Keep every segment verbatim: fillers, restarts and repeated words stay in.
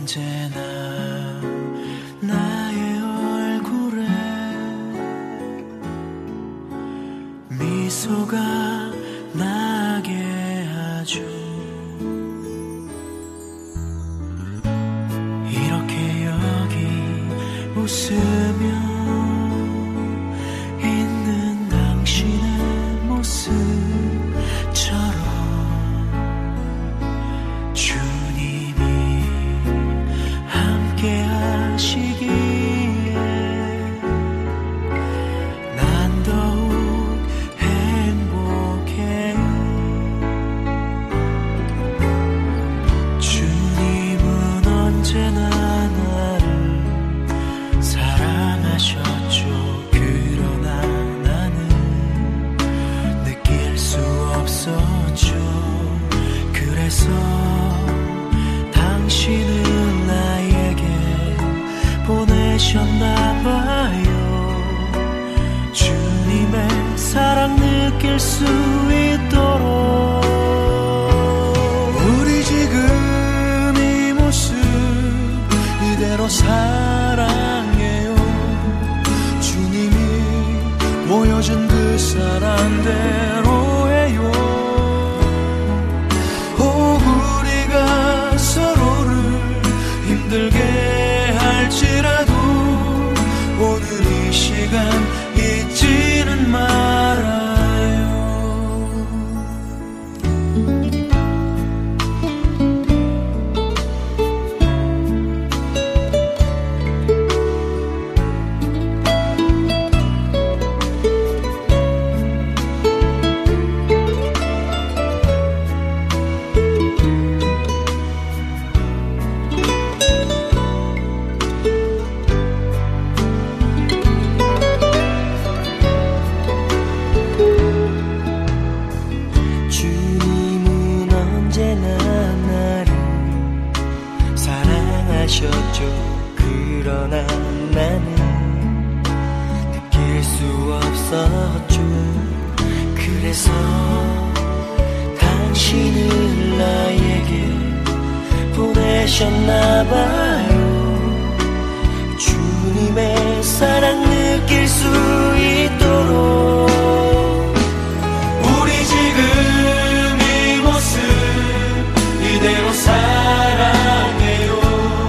언제나 나의 얼굴에 미소가 나게 하죠. 이렇게 여기 웃으며 있는 당신의 모습처럼 주님이 함께 하시기에 난 더욱 행복해요. 주님은 언제나 나를 사랑하셨죠. 그러나 나는 느낄 수 없었죠. 그래서 당신은 나에게 보내셨나봐요. 주님의 사랑 느낄 수 있도록 우리 지금 이 모습 이대로 사랑해요. 주님이 보여준 그 사랑대로 해요. 오, 우리가 서로를 힘들게 할지라도 오늘 이 시간 잊지는 말아요. 그러나 나는 느낄 수 없었죠. 그래서 당신을 나에게 보내셨나봐요. 주님의 사랑 느낄 수 있도록 우리 지금 이 모습 이대로 사랑해요.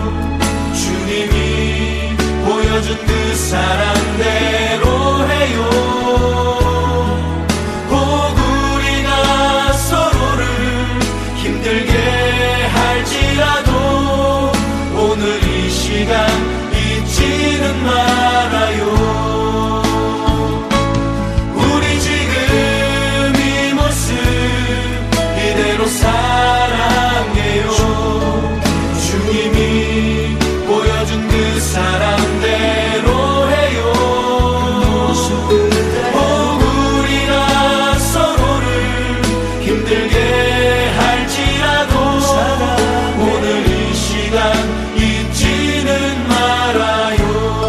보여준 그 사랑대로 해요. 꼭 우리가 서로를 힘들게 할지라도 오늘 이 시간 잊지는 말아요. 우리 지금 이 모습 이대로 사랑해요. 주님이 보여준 그 사랑대로 해요. 오, 우리가 서로를 힘들게 할지라도 오늘 이 시간 잊지는 말아요.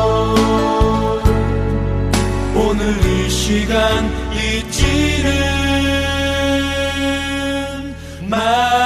오늘 이 시간 잊지는 말아요.